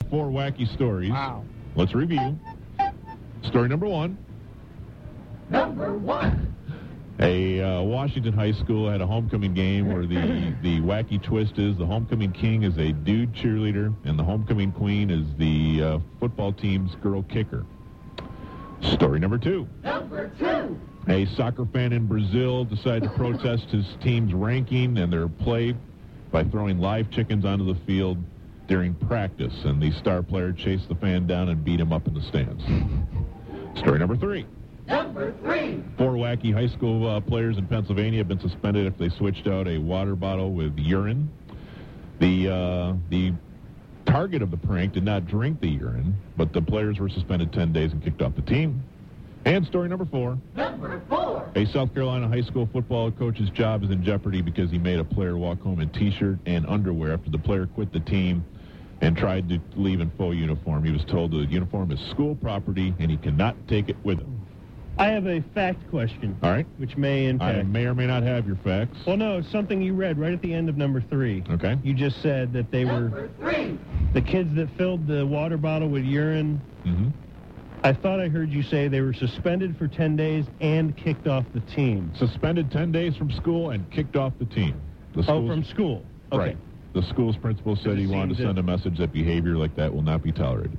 4 wacky stories. Wow. Let's review. Story number 1. Number 1. A Washington high school had a homecoming game where the wacky twist is the homecoming king is a dude cheerleader and the homecoming queen is the football team's girl kicker. Story number 2. Number 2. A soccer fan in Brazil decided to protest his team's ranking and their play by throwing live chickens onto the field during practice, and the star player chased the fan down and beat him up in the stands. Story number 3. Number 3. 4 wacky high school players in Pennsylvania have been suspended after they switched out a water bottle with urine. The target of the prank did not drink the urine, but the players were suspended 10 days and kicked off the team. And story number 4. Number 4. A South Carolina high school football coach's job is in jeopardy because he made a player walk home in T-shirt and underwear after the player quit the team and tried to leave in full uniform. He was told the uniform is school property and he cannot take it with him. I have a fact question. All right. Which may impact. I may or may not have your facts. Well, no, it's something you read right at the end of number 3. Okay. You just said that they Number were 3. the kids that filled the water bottle with urine. Mm-hmm. I thought I heard you say they were suspended for 10 days and kicked off the team. Suspended 10 days from school and kicked off the team. From school. Okay. Right. The school's principal said he wanted to send a message that behavior like that will not be tolerated.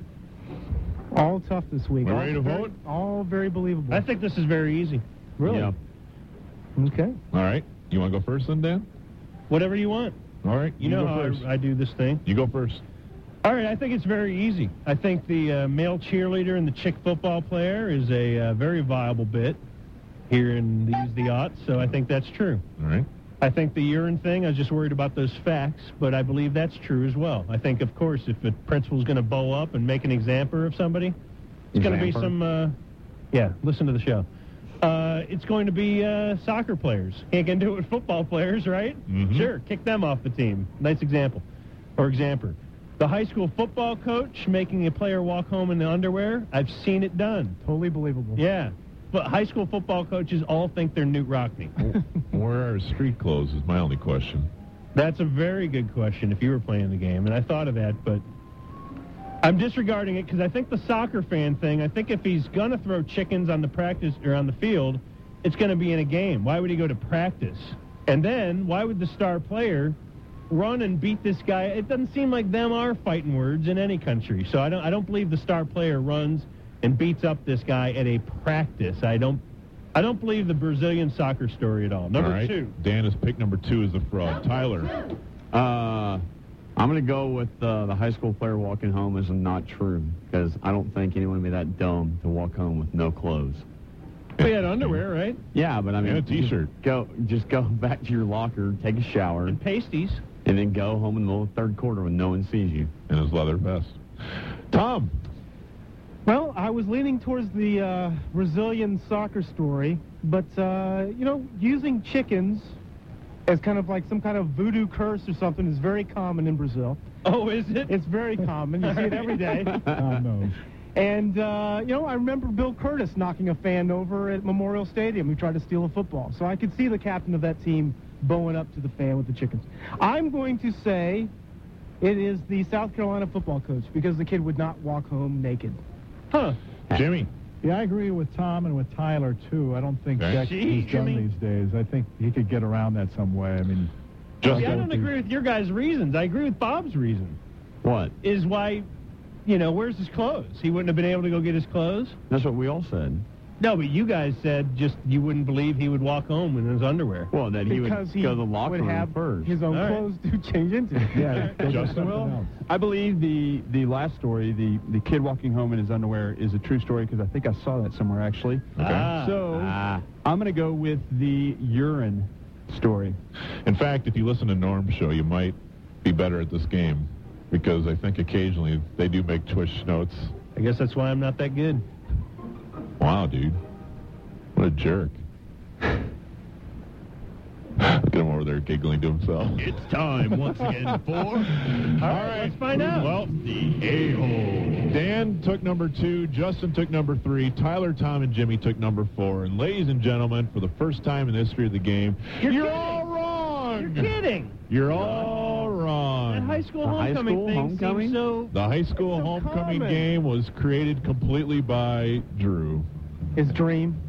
All tough this week. We ready to vote? All very believable. I think this is very easy. Really? Yeah. Okay. All right. You want to go first then, Dan? Whatever you want. All right. You know go how first. I do this thing. You go first. All right, I think it's very easy. I think the male cheerleader and the chick football player is a very viable bit here in the aughts, so I think that's true. All right. I think the urine thing, I was just worried about those facts, but I believe that's true as well. I think, of course, if the principal's going to bow up and make an example of somebody, it's going to be some, listen to the show. It's going to be soccer players. He ain't going to do it with football players, right? Mm-hmm. Sure, kick them off the team. Nice example. Or example. The high school football coach making a player walk home in the underwear, I've seen it done. Totally believable. Yeah. But high school football coaches all think they're Newt Rockney. Where are street clothes is my only question. That's a very good question if you were playing the game, and I thought of that, but I'm disregarding it because I think the soccer fan thing, I think if he's going to throw chickens on the practice or on the field, it's going to be in a game. Why would he go to practice? And then why would the star player run and beat this guy? It doesn't seem like them are fighting words in any country. So I don't believe the star player runs and beats up this guy at a practice. I don't believe the Brazilian soccer story at all. Number 2. Dan has picked number 2 as the fraud. Tyler. I'm going to go with the high school player walking home is not true because I don't think anyone would be that dumb to walk home with no clothes. He had underwear, right? Yeah, but I mean, and a T-shirt. Just go back to your locker, take a shower, And pasties. and then go home in the middle of the third quarter when no one sees you. And his leather vest. Tom. Well, I was leaning towards the Brazilian soccer story, but, using chickens as kind of like some kind of voodoo curse or something is very common in Brazil. Oh, is it? It's very common. You see it every day. No. And, I remember Bill Curtis knocking a fan over at Memorial Stadium who tried to steal a football. So I could see the captain of that team bowing up to the fan with the chickens. I'm going to say it is the South Carolina football coach because the kid would not walk home naked. Huh. Jimmy. Yeah, I agree with Tom and with Tyler, too. I don't think Okay. Jack Gee, is done Jimmy. these days. I think he could get around that some way. I mean, See, I don't agree with your guys' reasons. I agree with Bob's reason. What? Is why, where's his clothes? He wouldn't have been able to go get his clothes? That's what we all said. No, but you guys said just you wouldn't believe he would walk home in his underwear. Well, that he would Because he go to the locker would room have first. his own All right. clothes to change into. yeah, go get Justin? something Well, else. I believe the last story, the kid walking home in his underwear, is a true story because I think I saw that somewhere, actually. Ah. So I'm going to go with the urine story. In fact, if you listen to Norm's show, you might be better at this game because I think occasionally they do make twitch notes. I guess that's why I'm not that good. Wow, dude. What a jerk. Look at him over there giggling to himself. It's time once again for All right, let's find out. Well, the A-Hole. Dan took number 2, Justin took number 3, Tyler, Tom, and Jimmy took number 4. And ladies and gentlemen, for the first time in the history of the game, You're kidding. all wrong! You're kidding. You're all wrong. wrong. That high school The high homecoming school thing homecoming? seems so... The high school It's so homecoming common. game was created completely by Drew. His dream.